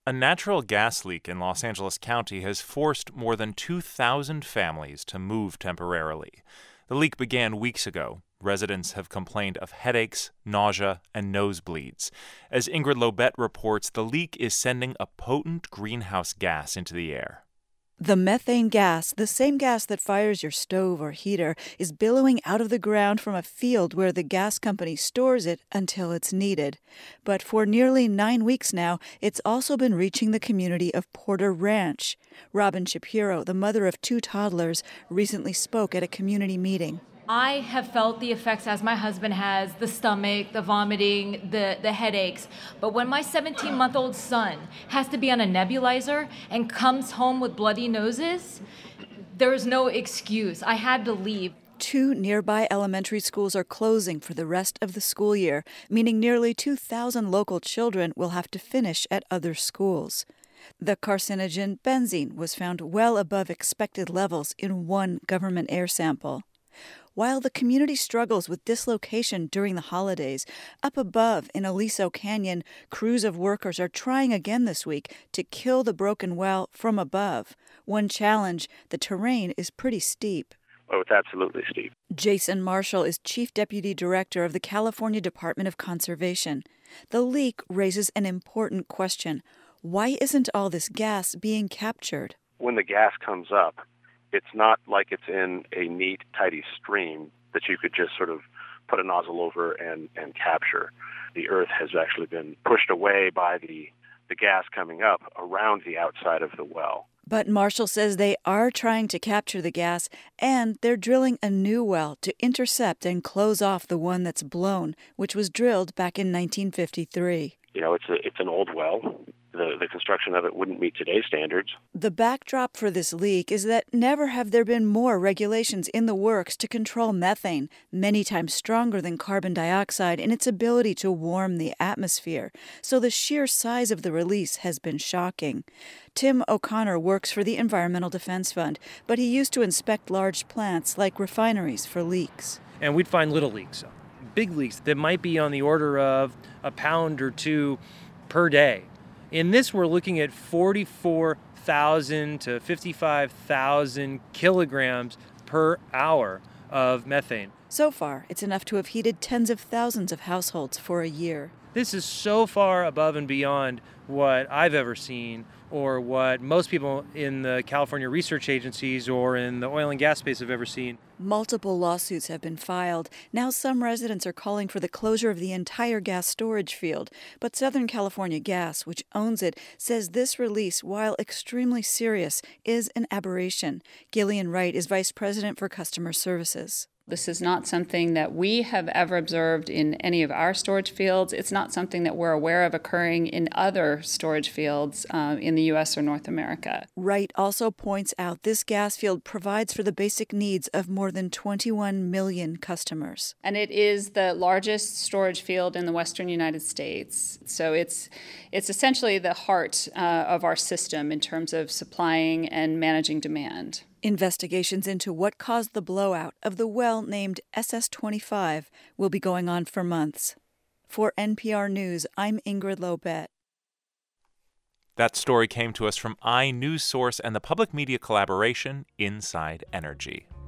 A natural gas leak in Los Angeles County has forced more than 2,000 families to move temporarily. The leak began weeks ago. Residents have complained of headaches, nausea, and nosebleeds. As Ingrid Lobet reports, the leak is sending a potent greenhouse gas into the air. The methane gas, the same gas that fires your stove or heater, is billowing out of the ground from a field where the gas company stores it until it's needed. But for nearly 9 weeks now, it's also been reaching the community of Porter Ranch. Robin Shapiro, the mother of 2 toddlers, recently spoke at a community meeting. I have felt the effects as my husband has, the stomach, the vomiting, the headaches. But when my 17-month-old son has to be on a nebulizer and comes home with bloody noses, there's no excuse. I had to leave. 2 nearby elementary schools are closing for the rest of the school year, meaning nearly 2,000 local children will have to finish at other schools. The carcinogen benzene was found well above expected levels in 1 government air sample. While the community struggles with dislocation during the holidays, up above in Aliso Canyon, crews of workers are trying again this week to kill the broken well from above. One challenge, the terrain is pretty steep. Oh, it's absolutely steep. Jason Marshall is Chief Deputy Director of the California Department of Conservation. The leak raises an important question. Why isn't all this gas being captured? When the gas comes up, it's not like it's in a neat, tidy stream that you could just sort of put a nozzle over and capture. The earth has actually been pushed away by the gas coming up around the outside of the well. But Marshall says they are trying to capture the gas, and they're drilling a new well to intercept and close off the one that's blown, which was drilled back in 1953. It's an old well. The construction of it wouldn't meet today's standards. The backdrop for this leak is that never have there been more regulations in the works to control methane, many times stronger than carbon dioxide in its ability to warm the atmosphere. So the sheer size of the release has been shocking. Tim O'Connor works for the Environmental Defense Fund, but he used to inspect large plants like refineries for leaks. And we'd find little leaks, big leaks that might be on the order of a pound or 2 per day. In this, we're looking at 44,000 to 55,000 kilograms per hour of methane. So far, it's enough to have heated tens of thousands of households for a year. This is so far above and beyond what I've ever seen or what most people in the California research agencies or in the oil and gas space have ever seen. Multiple lawsuits have been filed. Now some residents are calling for the closure of the entire gas storage field. But Southern California Gas, which owns it, says this release, while extremely serious, is an aberration. Gillian Wright is Vice President for Customer Services. This is not something that we have ever observed in any of our storage fields. It's not something that we're aware of occurring in other storage fields in the U.S. or North America. Wright also points out this gas field provides for the basic needs of more than 21 million customers. And it is the largest storage field in the western United States. So it's essentially the heart of our system in terms of supplying and managing demand. Investigations into what caused the blowout of the well named SS-25 will be going on for months. For NPR News, I'm Ingrid Lobet. That story came to us from iNewsSource and the public media collaboration Inside Energy.